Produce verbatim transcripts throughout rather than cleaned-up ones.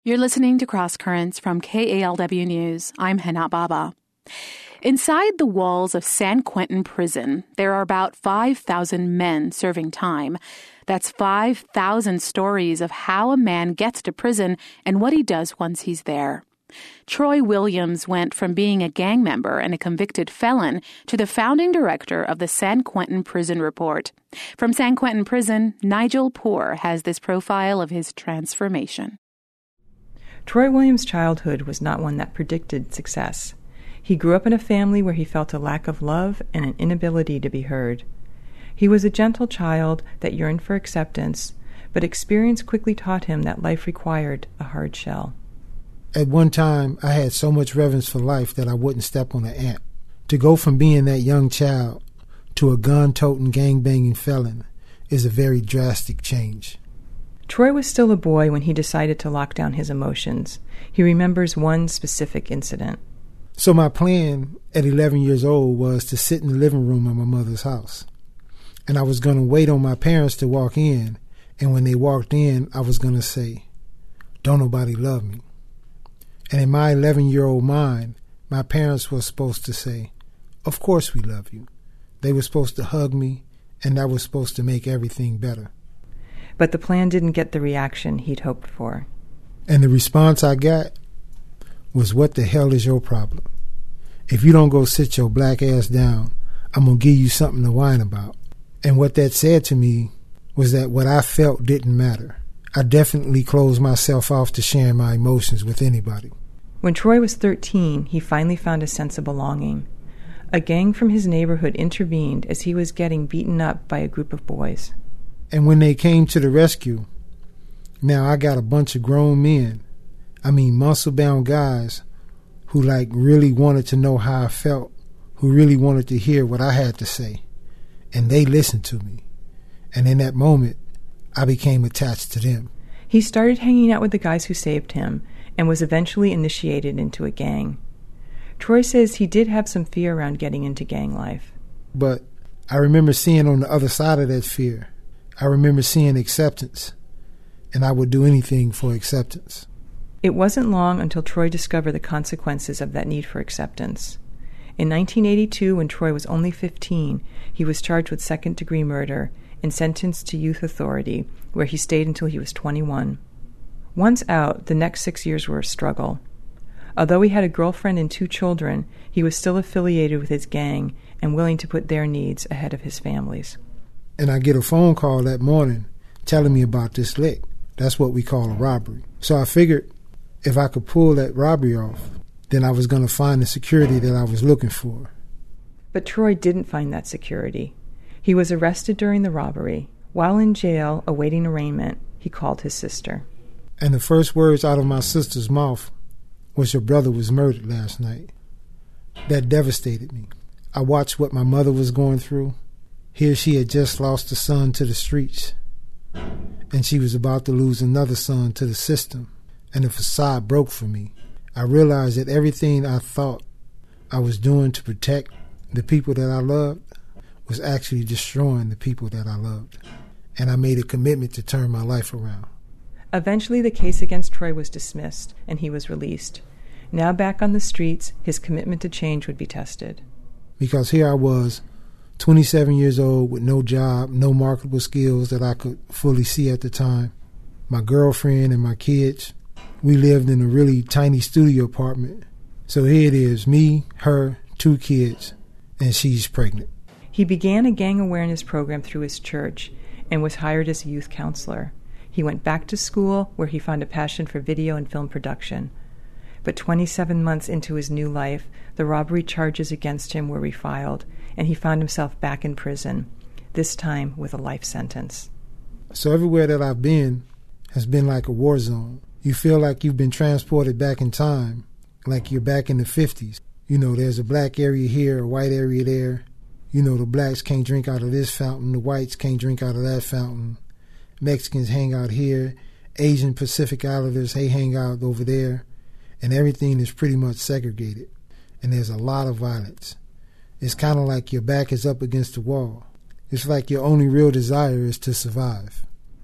You're listening to Cross Currents from K A L W News. I'm Hana Baba. Inside the walls of San Quentin Prison, there are about five thousand men serving time. That's five thousand stories of how a man gets to prison and what he does once he's there. Troy Williams went from being a gang member and a convicted felon to the founding director of the San Quentin Prison Report. From San Quentin Prison, Nigel Poor has this profile of his transformation. Troy Williams' childhood was not one that predicted success. He grew up in a family where he felt a lack of love and an inability to be heard. He was a gentle child that yearned for acceptance, but experience quickly taught him that life required a hard shell. At one time, I had so much reverence for life that I wouldn't step on an ant. To go from being that young child to a gun-toting, gang-banging felon is a very drastic change. Troy was still a boy when he decided to lock down his emotions. He remembers one specific incident. So my plan at eleven years old was to sit in the living room of my mother's house. And I was going to wait on my parents to walk in. And when they walked in, I was going to say, "Don't nobody love me." And in my eleven-year-old mind, my parents were supposed to say, "Of course we love you." They were supposed to hug me, and that was supposed to make everything better. But the plan didn't get the reaction he'd hoped for. And the response I got was, "What the hell is your problem? If you don't go sit your black ass down, I'm going to give you something to whine about." And what that said to me was that what I felt didn't matter. I definitely closed myself off to sharing my emotions with anybody. When Troy was thirteen, he finally found a sense of belonging. A gang from his neighborhood intervened as he was getting beaten up by a group of boys. And when they came to the rescue, now I got a bunch of grown men, I mean muscle-bound guys, who like really wanted to know how I felt, who really wanted to hear what I had to say. And they listened to me. And in that moment, I became attached to them. He started hanging out with the guys who saved him and was eventually initiated into a gang. Troy says he did have some fear around getting into gang life. But I remember seeing on the other side of that fear, I remember seeing acceptance, and I would do anything for acceptance. It wasn't long until Troy discovered the consequences of that need for acceptance. In nineteen eighty-two, when Troy was only fifteen, he was charged with second-degree murder and sentenced to youth authority, where he stayed until he was twenty-one. Once out, the next six years were a struggle. Although he had a girlfriend and two children, he was still affiliated with his gang and willing to put their needs ahead of his family's. And I get a phone call that morning telling me about this lick. That's what we call a robbery. So I figured if I could pull that robbery off, then I was going to find the security that I was looking for. But Troy didn't find that security. He was arrested during the robbery. While in jail, awaiting arraignment, he called his sister. And the first words out of my sister's mouth was, "Your brother was murdered last night." That devastated me. I watched what my mother was going through. Here she had just lost a son to the streets, and she was about to lose another son to the system, and the facade broke for me. I realized that everything I thought I was doing to protect the people that I loved was actually destroying the people that I loved, and I made a commitment to turn my life around. Eventually, the case against Troy was dismissed, and he was released. Now back on the streets, his commitment to change would be tested. Because here I was, twenty-seven years old with no job, no marketable skills that I could fully see at the time. My girlfriend and my kids, we lived in a really tiny studio apartment. So here it is, me, her, two kids, and she's pregnant. He began a gang awareness program through his church and was hired as a youth counselor. He went back to school where he found a passion for video and film production. But twenty-seven months into his new life, the robbery charges against him were refiled, and he found himself back in prison, this time with a life sentence. So everywhere that I've been has been like a war zone. You feel like you've been transported back in time, like you're back in the fifties. You know, there's a black area here, a white area there. You know, the blacks can't drink out of this fountain, the whites can't drink out of that fountain. Mexicans hang out here, Asian Pacific Islanders, they hang out over there, and everything is pretty much segregated. And there's a lot of violence. It's kind of like your back is up against the wall. It's like your only real desire is to survive.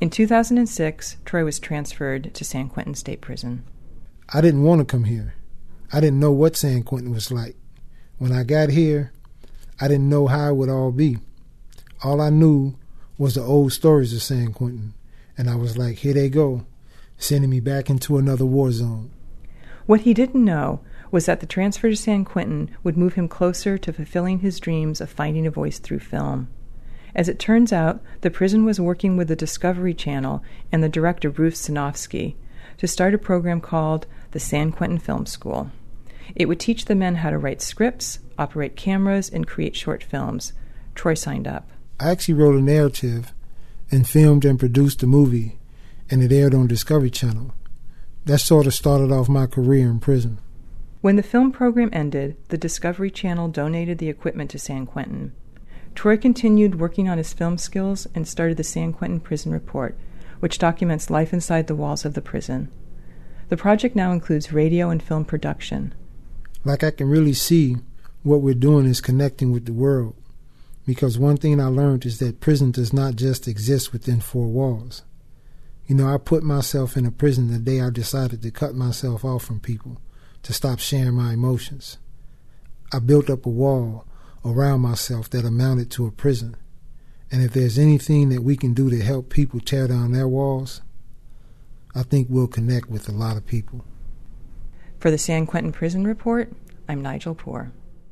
In two thousand six, Troy was transferred to San Quentin State Prison. I didn't want to come here. I didn't know what San Quentin was like. When I got here, I didn't know how it would all be. All I knew was the old stories of San Quentin, and I was like, here they go, sending me back into another war zone. What he didn't know was that the transfer to San Quentin would move him closer to fulfilling his dreams of finding a voice through film. As it turns out, the prison was working with the Discovery Channel and the director Bruce Sinofsky to start a program called the San Quentin Film School. It would teach the men how to write scripts, operate cameras, and create short films. Troy signed up. I actually wrote a narrative and filmed and produced a movie, and it aired on Discovery Channel. That sort of started off my career in prison. When the film program ended, the Discovery Channel donated the equipment to San Quentin. Troy continued working on his film skills and started the San Quentin Prison Report, which documents life inside the walls of the prison. The project now includes radio and film production. Like, I can really see what we're doing is connecting with the world, because one thing I learned is that prison does not just exist within four walls. You know, I put myself in a prison the day I decided to cut myself off from people, to stop sharing my emotions. I built up a wall around myself that amounted to a prison. And if there's anything that we can do to help people tear down their walls, I think we'll connect with a lot of people. For the San Quentin Prison Report, I'm Nigel Poor.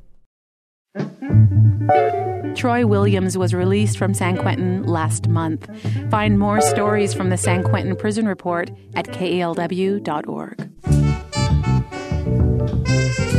Troy Williams was released from San Quentin last month. Find more stories from the San Quentin Prison Report at K A L W dot org.